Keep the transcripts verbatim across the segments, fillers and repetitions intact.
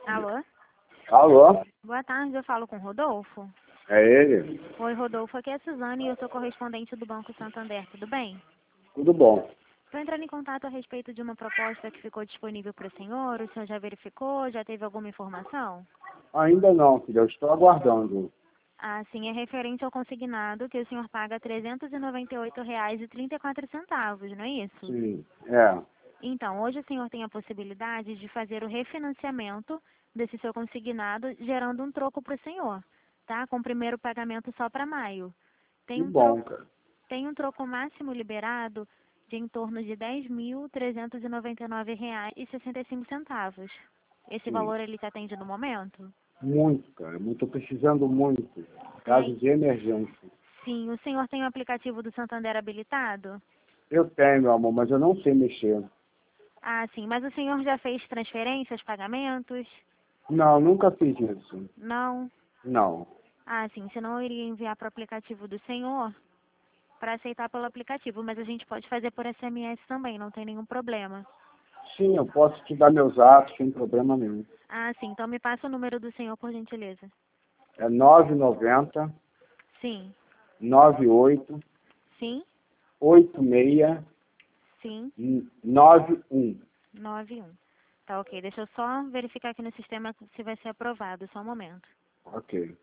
Alô? Alô? Boa tarde, eu falo com o Rodolfo. É ele? Oi, Rodolfo, aqui é a Suzane e eu sou correspondente do Banco Santander, tudo bem? Tudo bom? Estou entrando em contato a respeito de uma proposta que ficou disponível para o senhor, o senhor já verificou, já teve alguma informação? Ainda não, filho. Eu estou aguardando. Ah, sim, é referente ao consignado que o senhor paga trezentos e noventa e oito reais e trinta e quatro centavos, não é isso? Sim. É. Então, hoje o senhor tem a possibilidade de fazer o refinanciamento desse seu consignado, gerando um troco para o senhor, tá? Com o primeiro pagamento só para maio. Tem Que um bom, troco, cara. tem um troco máximo liberado de em torno de dez mil trezentos e noventa e nove reais e sessenta e cinco centavos. Esse Sim. valor ele te atende no momento? Muito, cara. Eu estou precisando muito. É, Caso de emergência. sim, o senhor tem o aplicativo do Santander habilitado? Eu tenho, meu amor, mas eu não sei mexer. Ah, sim, mas o senhor já fez transferências, pagamentos? Não, nunca fiz isso. Não? Não. Ah, sim, senão eu iria enviar para o aplicativo do senhor para aceitar pelo aplicativo, mas a gente pode fazer por S M S também, não tem nenhum problema. Sim, eu posso te dar meus atos sem problema nenhum. Ah, sim, então me passa o número do senhor, por gentileza. É nove nove zero, Sim, nove oito, sim, oito seis, sim, nove um. nove um. Tá ok, deixa eu só verificar aqui no sistema se vai ser aprovado, só um momento. Ok.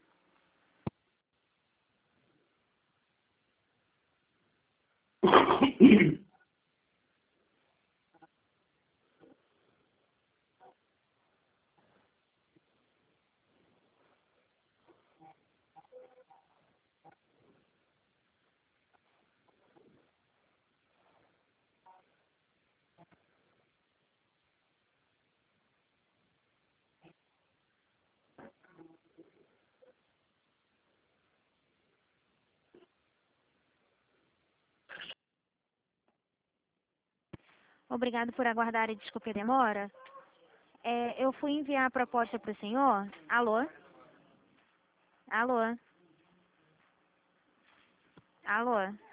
Obrigado por aguardar e desculpe a demora. É, eu fui enviar a proposta para o senhor. Alô? Alô? Alô?